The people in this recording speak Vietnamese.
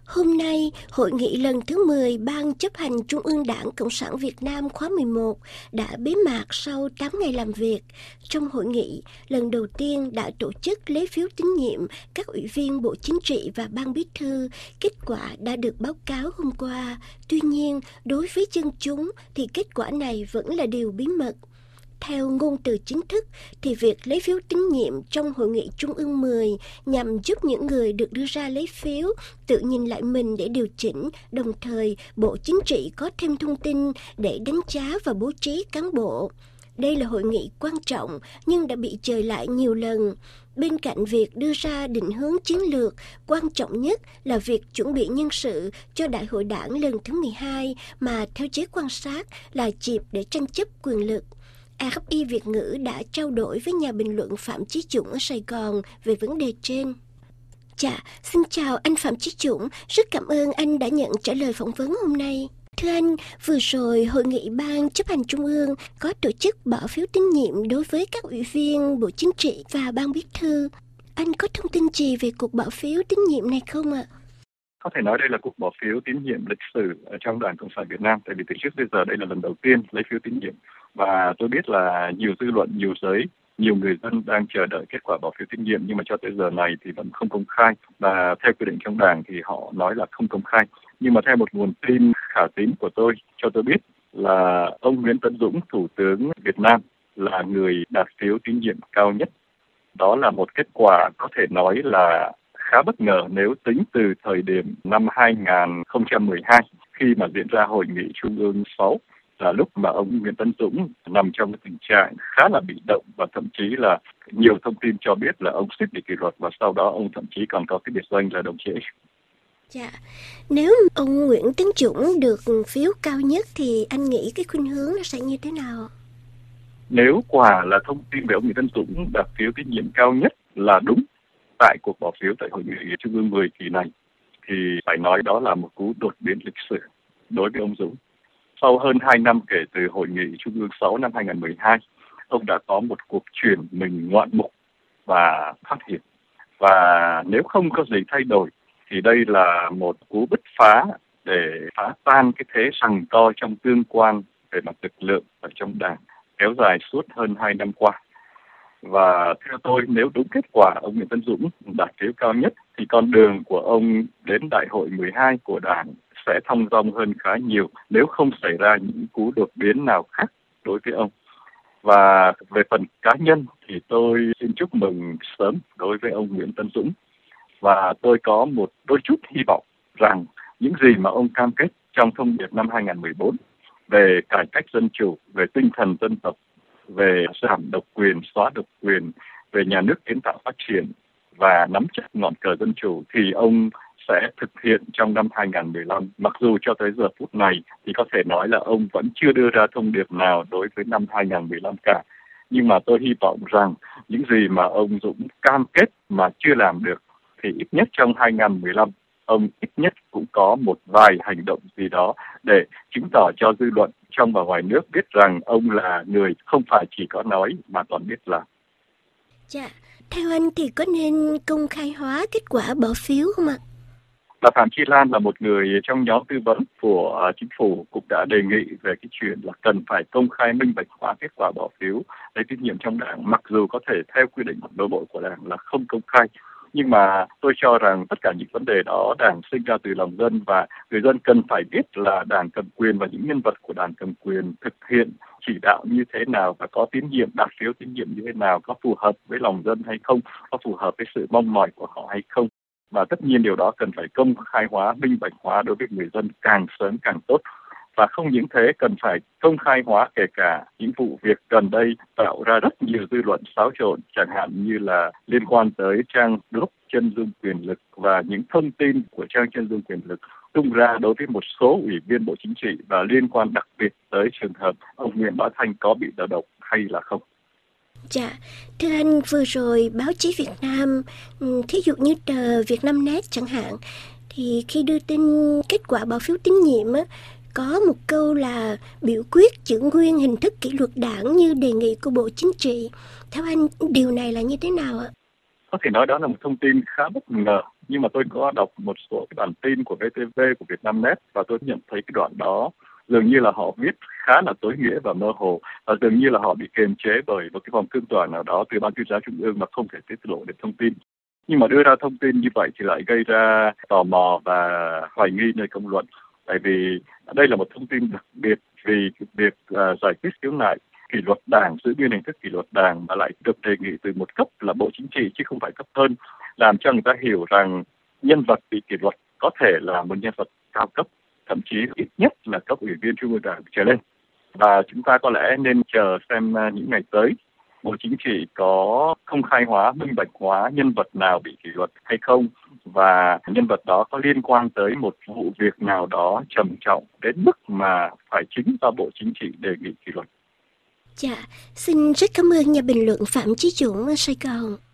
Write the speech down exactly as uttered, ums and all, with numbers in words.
Hôm nay, hội nghị lần thứ mười Ban chấp hành Trung ương Đảng Cộng sản Việt Nam khóa mười một đã bế mạc sau tám ngày làm việc. Trong hội nghị, lần đầu tiên đã tổ chức lấy phiếu tín nhiệm các ủy viên Bộ Chính trị và Ban Bí thư. Kết quả đã được báo cáo hôm qua. Tuy nhiên, đối với dân chúng thì kết quả này vẫn là điều bí mật. Theo ngôn từ chính thức thì việc lấy phiếu tín nhiệm trong Hội nghị Trung ương mười nhằm giúp những người được đưa ra lấy phiếu tự nhìn lại mình để điều chỉnh, đồng thời Bộ Chính trị có thêm thông tin để đánh giá và bố trí cán bộ. Đây là hội nghị quan trọng nhưng đã bị dời lại nhiều lần. Bên cạnh việc đưa ra định hướng chiến lược, quan trọng nhất là việc chuẩn bị nhân sự cho Đại hội Đảng lần thứ mười hai mà theo giới quan sát là dịp để tranh chấp quyền lực. a ép i Việt ngữ đã trao đổi với nhà bình luận Phạm Chí Dũng ở Sài Gòn về vấn đề trên. Dạ, xin chào anh Phạm Chí Dũng, rất cảm ơn anh đã nhận trả lời phỏng vấn hôm nay. Thưa anh, vừa rồi Hội nghị Ban chấp hành Trung ương có tổ chức bỏ phiếu tín nhiệm đối với các ủy viên Bộ Chính trị và Ban Bí thư. Anh có thông tin gì về cuộc bỏ phiếu tín nhiệm này không ạ? Có thể nói đây là cuộc bỏ phiếu tín nhiệm lịch sử ở trong Đảng Cộng sản Việt Nam, tại vì từ trước đến giờ đây là lần đầu tiên lấy phiếu tín nhiệm. Và tôi biết là nhiều dư luận, nhiều giới, nhiều người dân đang chờ đợi kết quả bỏ phiếu tín nhiệm, nhưng mà cho tới giờ này thì vẫn không công khai. Và theo quy định trong Đảng thì họ nói là không công khai. Nhưng mà theo một nguồn tin khả tín của tôi, cho tôi biết là ông Nguyễn Tấn Dũng, Thủ tướng Việt Nam, là người đạt phiếu tín nhiệm cao nhất. Đó là một kết quả có thể nói là khá bất ngờ nếu tính từ thời điểm năm hai không một hai khi mà diễn ra Hội nghị Trung ương sáu, là lúc mà ông Nguyễn Tấn Dũng nằm trong cái tình trạng khá là bị động và thậm chí là nhiều thông tin cho biết là ông suýt bị kỷ luật và sau đó ông thậm chí còn có cái biệt danh là đồng chí X. Dạ, nếu ông Nguyễn Tấn Dũng được phiếu cao nhất thì anh nghĩ cái khuynh hướng nó sẽ như thế nào? Nếu quả là thông tin về ông Nguyễn Tấn Dũng đạt phiếu tín nhiệm cao nhất là đúng tại cuộc bỏ phiếu tại Hội nghị Trung ương mười kỳ này, thì phải nói đó là một cú đột biến lịch sử đối với ông Dũng. Sau hơn hai năm kể từ Hội nghị Trung ương sáu năm hai không một hai, ông đã có một cuộc chuyển mình ngoạn mục và phát hiện. Và nếu không có gì thay đổi, thì đây là một cú bứt phá để phá tan cái thế rằng co trong tương quan về mặt lực lượng ở trong Đảng kéo dài suốt hơn hai năm qua. Và theo tôi, nếu đúng kết quả ông Nguyễn Tấn Dũng đạt phiếu cao nhất, thì con đường của ông đến Đại hội mười hai của Đảng sẽ thong dong hơn khá nhiều nếu không xảy ra những cú đột biến nào khác đối với ông. Và về phần cá nhân thì tôi xin chúc mừng sớm đối với ông Nguyễn Tấn Dũng. Và tôi có một đôi chút hy vọng rằng những gì mà ông cam kết trong thông điệp năm hai không một bốn về cải cách dân chủ, về tinh thần dân tộc, về giảm độc quyền, xóa độc quyền, về nhà nước kiến tạo phát triển và nắm chắc ngọn cờ dân chủ thì ông sẽ thực hiện trong năm hai không một lăm. Mặc dù cho tới giờ phút này thì có thể nói là ông vẫn chưa đưa ra thông điệp nào đối với năm hai không một lăm cả. Nhưng mà tôi hy vọng rằng những gì mà ông Dũng cam kết mà chưa làm được thì ít nhất trong hai không một lăm, ông ít nhất cũng có một vài hành động gì đó để chứng tỏ cho dư luận trong và ngoài nước biết rằng ông là người không phải chỉ có nói mà còn biết làm. Dạ, theo anh thì có nên công khai hóa kết quả bỏ phiếu không ạ? Bà Phạm Chi Lan là một người trong nhóm tư vấn của chính phủ cũng đã đề nghị về cái chuyện là cần phải công khai minh bạch hóa kết quả bỏ phiếu lấy tín nhiệm trong Đảng, mặc dù có thể theo quy định nội bộ của Đảng là không công khai. Nhưng mà tôi cho rằng tất cả những vấn đề đó Đảng sinh ra từ lòng dân và người dân cần phải biết là Đảng cầm quyền và những nhân vật của Đảng cầm quyền thực hiện chỉ đạo như thế nào và có tín nhiệm, đạt phiếu tín nhiệm như thế nào, có phù hợp với lòng dân hay không, có phù hợp với sự mong mỏi của họ hay không. Và tất nhiên điều đó cần phải công khai hóa, minh bạch hóa đối với người dân càng sớm càng tốt. Và không những thế, cần phải công khai hóa kể cả những vụ việc gần đây tạo ra rất nhiều dư luận xáo trộn, chẳng hạn như là liên quan tới trang blog Chân Dung Quyền Lực và những thông tin của trang Chân Dung Quyền Lực tung ra đối với một số ủy viên Bộ Chính trị và liên quan đặc biệt tới trường hợp ông Nguyễn Bá Thanh có bị đầu độc hay là không. Dạ, thưa anh, vừa rồi báo chí Việt Nam, thí dụ như tờ Vietnamnet chẳng hạn, thì khi đưa tin kết quả bỏ phiếu tín nhiệm á, có một câu là biểu quyết giữ nguyên hình thức kỷ luật đảng như đề nghị của Bộ Chính trị. Theo anh, điều này là như thế nào ạ? Có thể nói đó là một thông tin khá bất ngờ Nhưng mà tôi có đọc một số cái bản tin của vê tê vê, của Vietnamnet, và tôi nhận thấy cái đoạn đó dường như là họ viết khá là tối nghĩa và mơ hồ, và dường như là họ bị kiềm chế bởi một cái vòng cương tòa nào đó từ ban tuyên giáo trung ương mà không thể tiết lộ được thông tin. Nhưng mà đưa ra thông tin như vậy thì lại gây ra tò mò và hoài nghi nơi công luận, tại vì đây là một thông tin đặc biệt vì việc uh, giải quyết khiếu nại kỷ luật đảng, giữ nguyên hình thức kỷ luật đảng mà lại được đề nghị từ một cấp là Bộ Chính trị chứ không phải cấp hơn, làm cho người ta hiểu rằng nhân vật bị kỷ luật có thể là một nhân vật cao cấp, thậm chí ít nhất là cấp ủy viên Trung ương Đảng trở lên. Và chúng ta có lẽ nên chờ xem những ngày tới Bộ Chính trị có công khai hóa, minh bạch hóa nhân vật nào bị kỷ luật hay không, và nhân vật đó có liên quan tới một vụ việc nào đó trầm trọng đến mức mà phải chính do Bộ Chính trị đề nghị kỷ luật. Dạ, xin rất cảm ơn nhà bình luận Phạm Chí Dũng ở Sài Gòn.